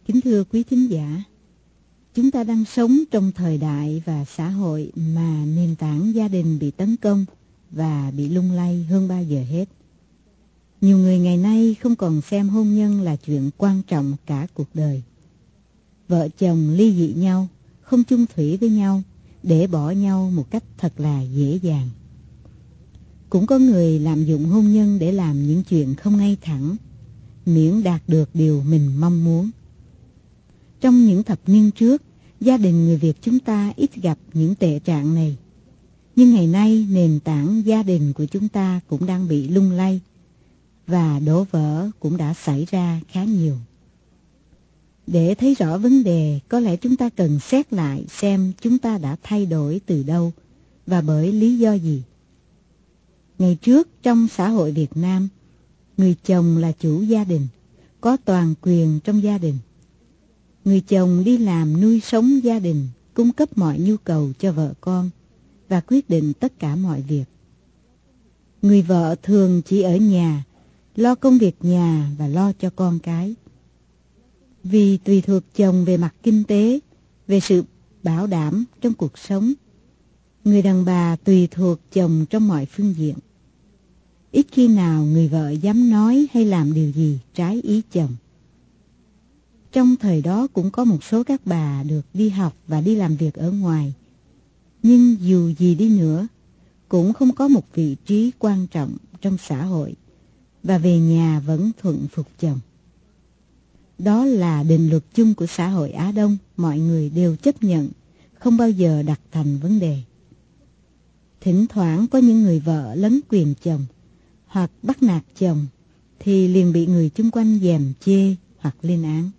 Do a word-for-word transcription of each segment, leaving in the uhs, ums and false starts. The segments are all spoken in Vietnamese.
Kính thưa quý thính giả, chúng ta đang sống trong thời đại và xã hội mà nền tảng gia đình bị tấn công và bị lung lay hơn bao giờ hết. Nhiều người ngày nay không còn xem hôn nhân là chuyện quan trọng cả cuộc đời. Vợ chồng ly dị nhau, không chung thủy với nhau, để bỏ nhau một cách thật là dễ dàng. Cũng có người lạm dụng hôn nhân để làm những chuyện không ngay thẳng, miễn đạt được điều mình mong muốn. Trong những thập niên trước, gia đình người Việt chúng ta ít gặp những tệ trạng này. Nhưng ngày nay, nền tảng gia đình của chúng ta cũng đang bị lung lay, và đổ vỡ cũng đã xảy ra khá nhiều. Để thấy rõ vấn đề, có lẽ chúng ta cần xét lại xem chúng ta đã thay đổi từ đâu và bởi lý do gì. Ngày trước, trong xã hội Việt Nam, người chồng là chủ gia đình, có toàn quyền trong gia đình. Người chồng đi làm nuôi sống gia đình, cung cấp mọi nhu cầu cho vợ con và quyết định tất cả mọi việc. Người vợ thường chỉ ở nhà, lo công việc nhà và lo cho con cái. Vì tùy thuộc chồng về mặt kinh tế, về sự bảo đảm trong cuộc sống, người đàn bà tùy thuộc chồng trong mọi phương diện. Ít khi nào người vợ dám nói hay làm điều gì trái ý chồng. Trong thời đó cũng có một số các bà được đi học và đi làm việc ở ngoài. Nhưng dù gì đi nữa, cũng không có một vị trí quan trọng trong xã hội, và về nhà vẫn thuận phục chồng. Đó là định luật chung của xã hội Á Đông, mọi người đều chấp nhận, không bao giờ đặt thành vấn đề. Thỉnh thoảng có những người vợ lấn quyền chồng, hoặc bắt nạt chồng, thì liền bị người chung quanh gièm chê hoặc lên án.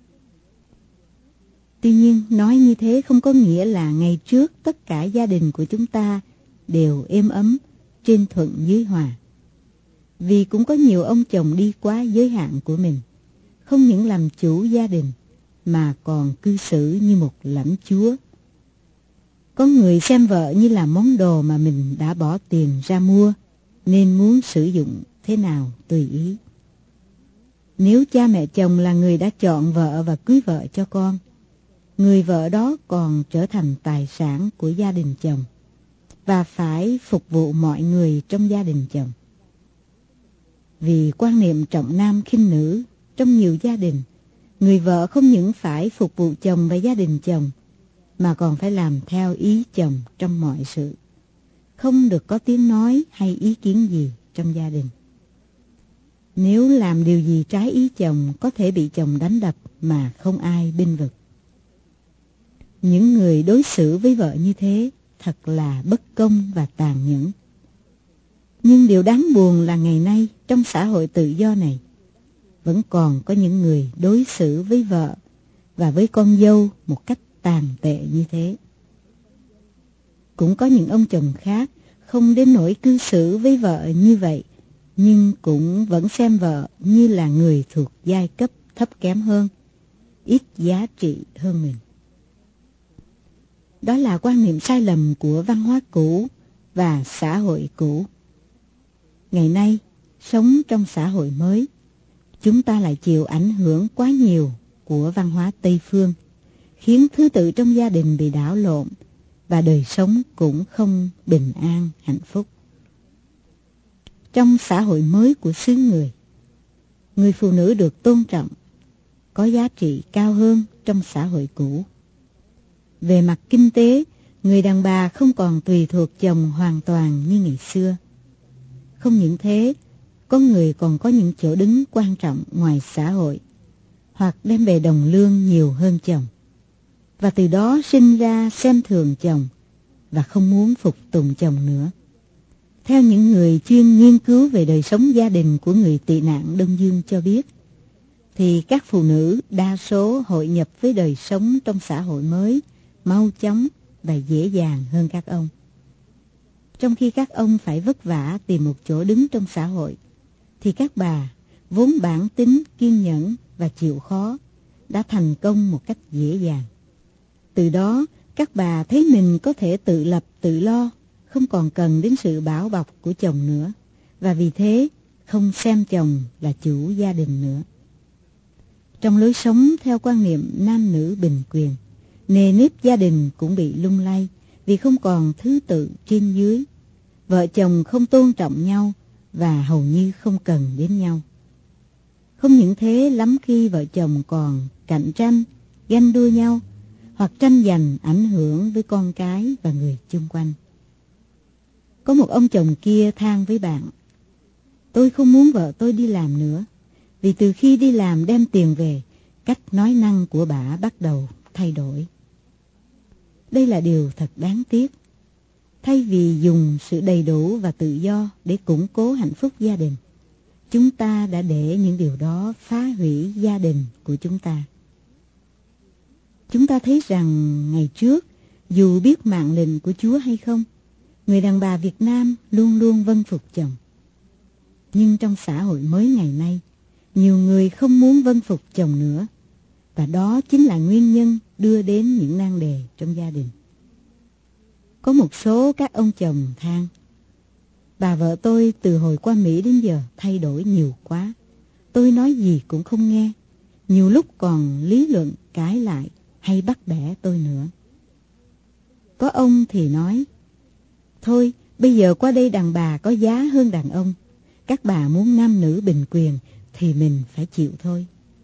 Tuy nhiên, nói như thế không có nghĩa là ngày trước tất cả gia đình của chúng ta đều êm ấm, trên thuận dưới hòa. Vì cũng có nhiều ông chồng đi quá giới hạn của mình, không những làm chủ gia đình, mà còn cư xử như một lãnh chúa. Có người xem vợ như là món đồ mà mình đã bỏ tiền ra mua, nên muốn sử dụng thế nào tùy ý. Nếu cha mẹ chồng là người đã chọn vợ và cưới vợ cho con, người vợ đó còn trở thành tài sản của gia đình chồng, và phải phục vụ mọi người trong gia đình chồng. Vì quan niệm trọng nam khinh nữ, trong nhiều gia đình, người vợ không những phải phục vụ chồng và gia đình chồng, mà còn phải làm theo ý chồng trong mọi sự, không được có tiếng nói hay ý kiến gì trong gia đình. Nếu làm điều gì trái ý chồng, có thể bị chồng đánh đập mà không ai bênh vực. Những người đối xử với vợ như thế thật là bất công và tàn nhẫn. Nhưng điều đáng buồn là ngày nay, trong xã hội tự do này, vẫn còn có những người đối xử với vợ và với con dâu một cách tàn tệ như thế. Cũng có những ông chồng khác không đến nỗi cư xử với vợ như vậy, nhưng cũng vẫn xem vợ như là người thuộc giai cấp thấp kém hơn, ít giá trị hơn mình. Đó là quan niệm sai lầm của văn hóa cũ và xã hội cũ. Ngày nay, sống trong xã hội mới, chúng ta lại chịu ảnh hưởng quá nhiều của văn hóa Tây phương, khiến thứ tự trong gia đình bị đảo lộn, và đời sống cũng không bình an, hạnh phúc. Trong xã hội mới của xứ người, người phụ nữ được tôn trọng, có giá trị cao hơn trong xã hội cũ. Về mặt kinh tế, người đàn bà không còn tùy thuộc chồng hoàn toàn như ngày xưa. Không những thế, có người còn có những chỗ đứng quan trọng ngoài xã hội, hoặc đem về đồng lương nhiều hơn chồng, và từ đó sinh ra xem thường chồng và không muốn phục tùng chồng nữa. Theo những người chuyên nghiên cứu về đời sống gia đình của người tị nạn Đông Dương cho biết, thì các phụ nữ đa số hội nhập với đời sống trong xã hội mới mau chóng và dễ dàng hơn các ông. Trong khi các ông phải vất vả tìm một chỗ đứng trong xã hội, thì các bà, vốn bản tính kiên nhẫn và chịu khó, đã thành công một cách dễ dàng. Từ đó, các bà thấy mình có thể tự lập tự lo, không còn cần đến sự bảo bọc của chồng nữa, và vì thế không xem chồng là chủ gia đình nữa. Trong lối sống theo quan niệm nam nữ bình quyền, nề nếp gia đình cũng bị lung lay vì không còn thứ tự trên dưới. Vợ chồng không tôn trọng nhau và hầu như không cần đến nhau. Không những thế, lắm khi vợ chồng còn cạnh tranh, ganh đua nhau hoặc tranh giành ảnh hưởng với con cái và người chung quanh. Có một ông chồng kia than với bạn: "Tôi không muốn vợ tôi đi làm nữa, vì từ khi đi làm đem tiền về, cách nói năng của bà bắt đầu thay đổi." Đây là điều thật đáng tiếc. Thay vì dùng sự đầy đủ và tự do để củng cố hạnh phúc gia đình, chúng ta đã để những điều đó phá hủy gia đình của chúng ta. Chúng ta thấy rằng ngày trước, dù biết mạng lệnh của Chúa hay không, người đàn bà Việt Nam luôn luôn vâng phục chồng. Nhưng trong xã hội mới ngày nay, nhiều người không muốn vâng phục chồng nữa, và đó chính là nguyên nhân đưa đến những nan đề trong gia đình. Có một số các ông chồng than: "Bà vợ tôi từ hồi qua Mỹ đến giờ thay đổi nhiều quá. Tôi nói gì cũng không nghe, nhiều lúc còn lý luận cãi lại hay bắt bẻ tôi nữa." Có ông thì nói: "Thôi, bây giờ qua đây đàn bà có giá hơn đàn ông. Các bà muốn nam nữ bình quyền thì mình phải chịu thôi."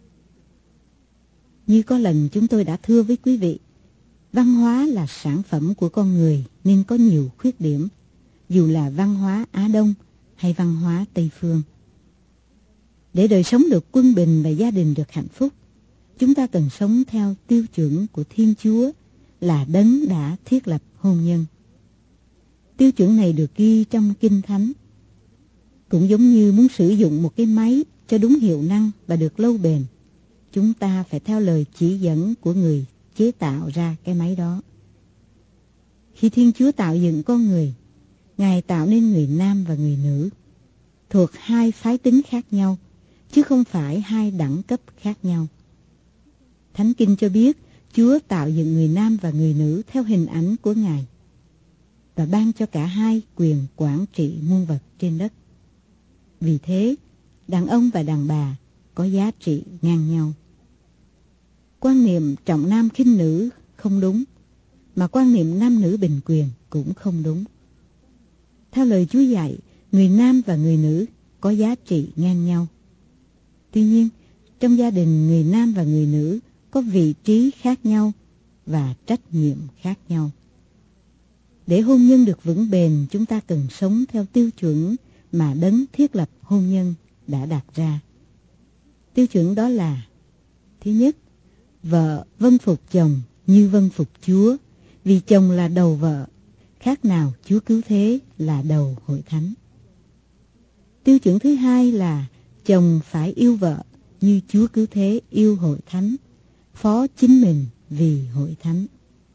Như có lần chúng tôi đã thưa với quý vị, văn hóa là sản phẩm của con người nên có nhiều khuyết điểm, dù là văn hóa Á Đông hay văn hóa Tây Phương. Để đời sống được quân bình và gia đình được hạnh phúc, chúng ta cần sống theo tiêu chuẩn của Thiên Chúa là Đấng đã thiết lập hôn nhân. Tiêu chuẩn này được ghi trong Kinh Thánh. Cũng giống như muốn sử dụng một cái máy cho đúng hiệu năng và được lâu bền, chúng ta phải theo lời chỉ dẫn của người chế tạo ra cái máy đó. Khi Thiên Chúa tạo dựng con người, Ngài tạo nên người nam và người nữ, thuộc hai phái tính khác nhau, chứ không phải hai đẳng cấp khác nhau. Thánh Kinh cho biết Chúa tạo dựng người nam và người nữ theo hình ảnh của Ngài, và ban cho cả hai quyền quản trị muôn vật trên đất. Vì thế, đàn ông và đàn bà có giá trị ngang nhau. Quan niệm trọng nam khinh nữ không đúng, mà quan niệm nam nữ bình quyền cũng không đúng. Theo lời Chúa dạy, người nam và người nữ có giá trị ngang nhau. Tuy nhiên, trong gia đình người nam và người nữ có vị trí khác nhau và trách nhiệm khác nhau. Để hôn nhân được vững bền, chúng ta cần sống theo tiêu chuẩn mà Đấng thiết lập hôn nhân đã đặt ra. Tiêu chuẩn đó là: thứ nhất, vợ vâng phục chồng như vâng phục Chúa, vì chồng là đầu vợ, khác nào Chúa cứu thế là đầu hội thánh. Tiêu chuẩn thứ hai là chồng phải yêu vợ như Chúa cứu thế yêu hội thánh, phó chính mình vì hội thánh.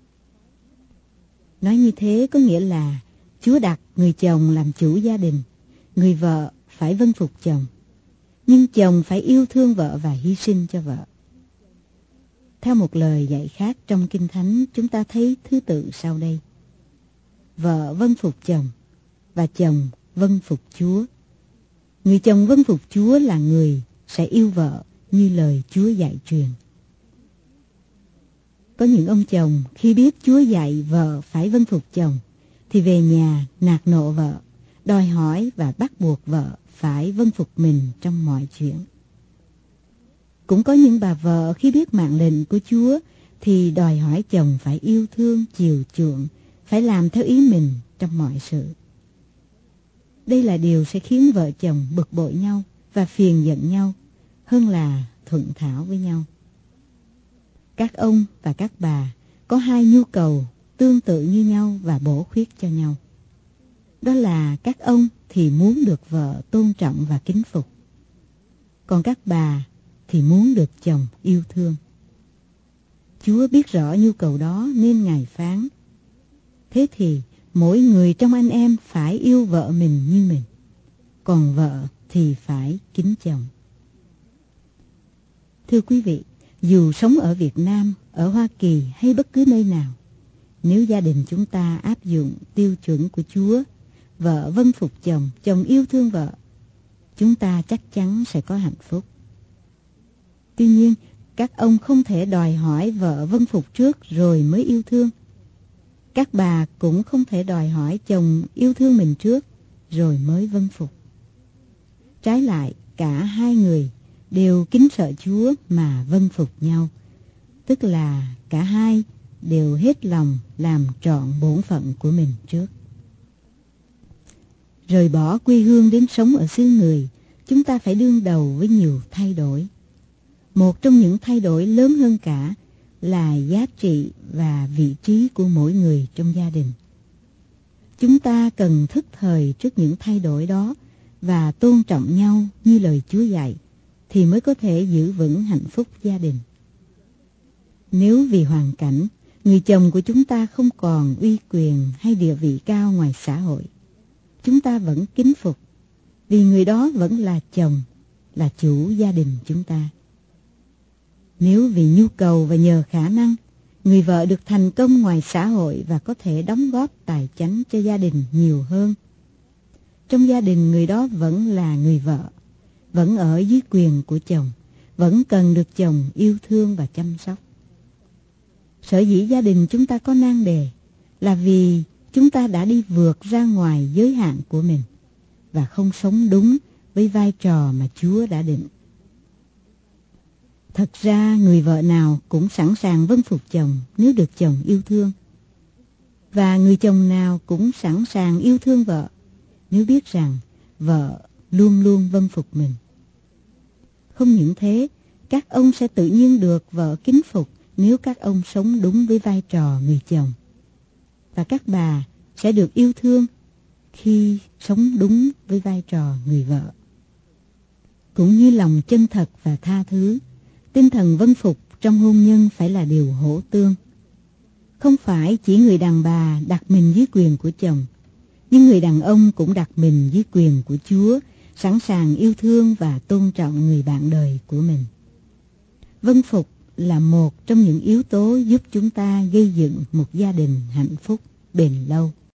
Nói như thế có nghĩa là Chúa đặt người chồng làm chủ gia đình, người vợ phải vâng phục chồng, nhưng chồng phải yêu thương vợ và hy sinh cho vợ. Theo một lời dạy khác trong Kinh Thánh, chúng ta thấy thứ tự sau đây: vợ vâng phục chồng và chồng vâng phục Chúa. Người chồng vâng phục Chúa là người sẽ yêu vợ như lời Chúa dạy truyền. Có những ông chồng khi biết Chúa dạy vợ phải vâng phục chồng thì về nhà nạt nộ vợ, đòi hỏi và bắt buộc vợ phải vâng phục mình trong mọi chuyện. Cũng có những bà vợ khi biết mạng lệnh của Chúa thì đòi hỏi chồng phải yêu thương, chiều chuộng, phải làm theo ý mình trong mọi sự. Đây là điều sẽ khiến vợ chồng bực bội nhau và phiền giận nhau hơn là thuận thảo với nhau. Các ông và các bà có hai nhu cầu tương tự như nhau và bổ khuyết cho nhau. Đó là các ông thì muốn được vợ tôn trọng và kính phục, còn các bà thì muốn được chồng yêu thương. Chúa biết rõ nhu cầu đó nên Ngài phán: thế thì mỗi người trong anh em phải yêu vợ mình như mình, còn vợ thì phải kính chồng. Thưa quý vị, dù sống ở Việt Nam, ở Hoa Kỳ hay bất cứ nơi nào, nếu gia đình chúng ta áp dụng tiêu chuẩn của Chúa, vợ vâng phục chồng, chồng yêu thương vợ, chúng ta chắc chắn sẽ có hạnh phúc. Tuy nhiên, các ông không thể đòi hỏi vợ vâng phục trước rồi mới yêu thương. Các bà cũng không thể đòi hỏi chồng yêu thương mình trước rồi mới vâng phục. Trái lại, cả hai người đều kính sợ Chúa mà vâng phục nhau, tức là cả hai đều hết lòng làm trọn bổn phận của mình trước. Rời bỏ quê hương đến sống ở xứ người, chúng ta phải đương đầu với nhiều thay đổi. Một trong những thay đổi lớn hơn cả là giá trị và vị trí của mỗi người trong gia đình. Chúng ta cần thức thời trước những thay đổi đó và tôn trọng nhau như lời Chúa dạy, thì mới có thể giữ vững hạnh phúc gia đình. Nếu vì hoàn cảnh, người chồng của chúng ta không còn uy quyền hay địa vị cao ngoài xã hội, chúng ta vẫn kính phục, vì người đó vẫn là chồng, là chủ gia đình chúng ta. Nếu vì nhu cầu và nhờ khả năng, người vợ được thành công ngoài xã hội và có thể đóng góp tài chánh cho gia đình nhiều hơn, trong gia đình người đó vẫn là người vợ, vẫn ở dưới quyền của chồng, vẫn cần được chồng yêu thương và chăm sóc. Sở dĩ gia đình chúng ta có nan đề là vì chúng ta đã đi vượt ra ngoài giới hạn của mình và không sống đúng với vai trò mà Chúa đã định. Thật ra người vợ nào cũng sẵn sàng vâng phục chồng nếu được chồng yêu thương. Và người chồng nào cũng sẵn sàng yêu thương vợ nếu biết rằng vợ luôn luôn vâng phục mình. Không những thế, các ông sẽ tự nhiên được vợ kính phục nếu các ông sống đúng với vai trò người chồng. Và các bà sẽ được yêu thương khi sống đúng với vai trò người vợ. Cũng như lòng chân thật và tha thứ, tinh thần vâng phục trong hôn nhân phải là điều hỗ tương. Không phải chỉ người đàn bà đặt mình dưới quyền của chồng, nhưng người đàn ông cũng đặt mình dưới quyền của Chúa, sẵn sàng yêu thương và tôn trọng người bạn đời của mình. Vâng phục là một trong những yếu tố giúp chúng ta gây dựng một gia đình hạnh phúc bền lâu.